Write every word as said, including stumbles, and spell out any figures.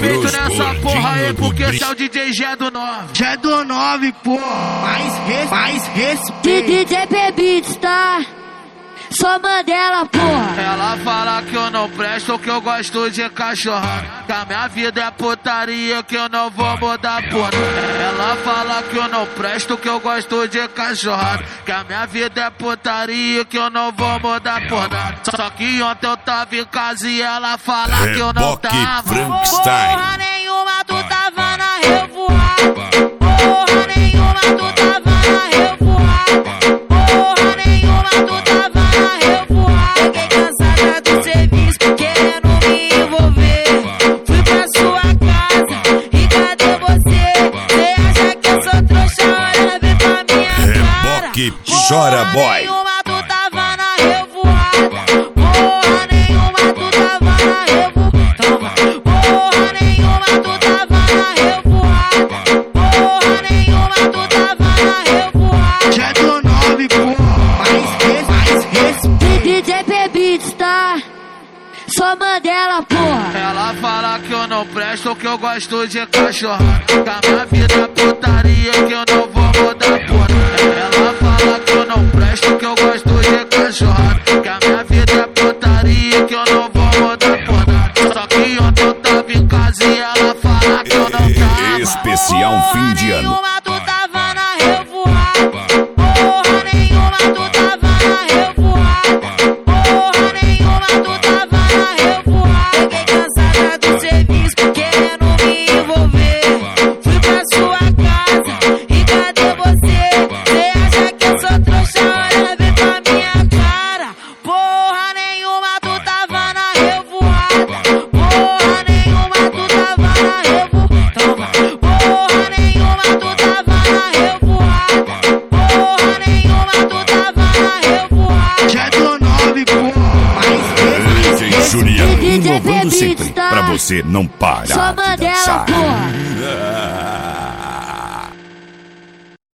respeito nessa porra aí, porque esse é o D J G do nove. G do nove, pô. Mais res, mais respeito. D J Bebitos, tá? Só Mandela, porra. Ela fala que eu não presto, que eu gosto de cachorrada, que a minha vida é putaria, que eu não vou mudar por nada. Ela fala que eu não presto, que eu gosto de cachorrada, que a minha vida é putaria, que eu não vou mudar por nada. Só que ontem eu tava em casa e ela fala que eu não tava. Porra nenhuma, tu tava na revoada. Porra nenhuma, tu tava na revoada. Porra nenhuma, tu tava na revoada. Fiquei cansada do serviço, querendo me envolver. Fui pra sua casa e cadê você? Cê acha que eu sou trouxa? Olha bem pra minha cara. Reboque chora, boy. Nenhuma, tu tava na revoada. Porra nenhuma, tu tava na revoada. Porra nenhuma, tu tava na revoada. Porra nenhuma, tu tava na revoada. G do nove, pô. Mais res, mais respeito. D J Bebitos, tá? Só Mandela, porra. Ela fala que eu não presto, que eu gosto de cachorrada, que a minha vida é putaria, que eu não vou mudar por nada. Ela fala que eu não presto, que eu gosto de cachorrada, que a minha vida é putaria, que eu não vou mudar por nada. Só que ontem eu tava em casa e ela fala que eu não tava. Especial fim de ano. Nenhuma, tu tava na revoada. Porra nenhuma, tu tava na revoada. Porra nenhuma, tu tava na revoada. Fiquei cansada do serviço, querendo me envolver. Fui pra sua casa e cadê você? Cê acha que eu sou trouxa? Olha bem pra minha cara. Porra nenhuma, tu tava na revoada. Porra nenhuma, tu tava na revoada. Porra nenhuma, tu tava na revoada. Porra nenhuma, tu tava na revoada. G do nove, pô. Mais res, D J Juliano D J inovando Bebitos, sempre tá? pra você não parar Só de Mandela, dançar. porra.